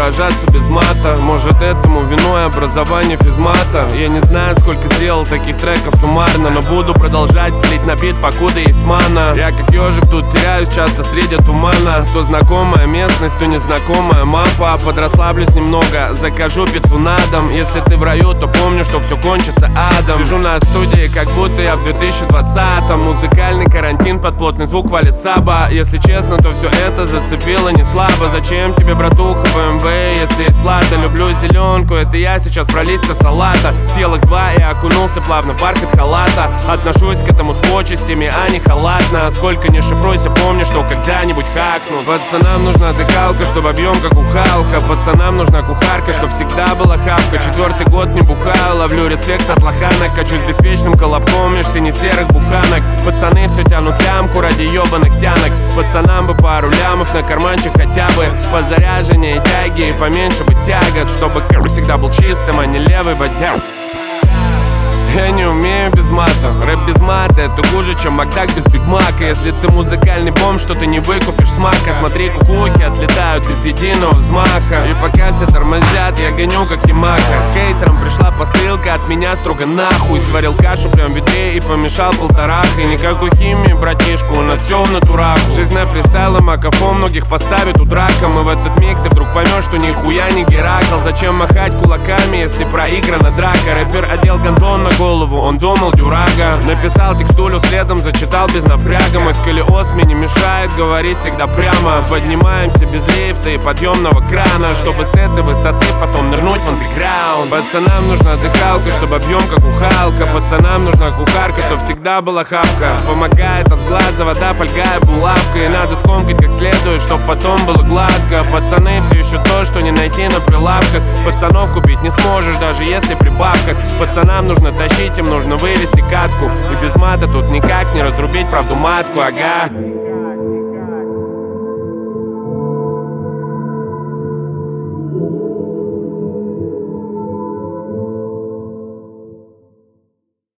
выражаться без мата. Может, этому виной образование физмата. Я не знаю, сколько сделал таких треков суммарно, но буду продолжать слить на бит, покуда есть мана. Я как ежик тут теряюсь часто среди тумана. То знакомая местность, то незнакомая мапа. Подрасслаблюсь немного, закажу пиццу на дом. Если ты в раю, то помню, что все кончится адом. Сижу на студии, как будто я в 2020-м. Музыкальный карантин, под плотный звук валит саба. Если честно, то все это зацепило не слабо. Зачем тебе, братуха, BMW, если есть лата? Люблю зеленку, это я сейчас про листья салата. Съел их 2 и окунулся плавно в бархат халата. Отношусь к этому с почестями, а не халатно. Сколько не шифруйся, помни, что когда-нибудь хакну. Пацанам нужна дыхалка, чтоб объем как у Халка. Пацанам нужна кухарка, чтоб всегда была хавка. 4-й год не бухаю, ловлю респект от лоханок. Качусь беспечным колобком меж сине-серых буханок. Пацаны все тянут лямку ради ебаных тянок. Пацанам бы пару лямов на карманчик хотя бы. По заряженнее тяги и поменьше бы тягот. Чтобы всегда был чистым, а не левый бодяг. Я не умею без мата. Рэп без мата — это хуже, чем Макдак без бигмака. Если ты музыкальный бомж, что ты не выкупишь с мака. Смотри, кукухи отлетают без единого взмаха. И пока все тормозят, я гоню как Ямаха. Хейтерам пришла посылка от меня строго нахуй. Сварил кашу прям в ведре и помешал полторах. И никакой химии, братишка, у нас все в натурах. Жизнь на фристайле, макафон многих поставит у драка. И в этот миг ты вдруг поймешь, что нихуя не Геракл. Зачем махать кулаками, если проиграна драка? Рэпер одел гондон на голову, он думал дюрага. Написал текстулю следом, зачитал без напряга. Мой сколиоз мне не мешает говорить всегда прямо. Поднимаемся без лифта и подъемного крана, чтобы с этой высоты потом нырнуть в андеграунд. Пацанам нужна дыхалка, чтобы объем как у Халка. Пацанам нужна кухарка, чтоб всегда была хавка. Помогает от сглаза вода, фольга и булавка. И надо скомкать как следует, чтоб потом было гладко. Пацаны все еще то, что не найти на прилавках. Пацанов купить не сможешь, даже если при бабках. Пацанам нужно тащить, им нужно вывести катку. И без мата тут никак не разрубить правду матку, ага.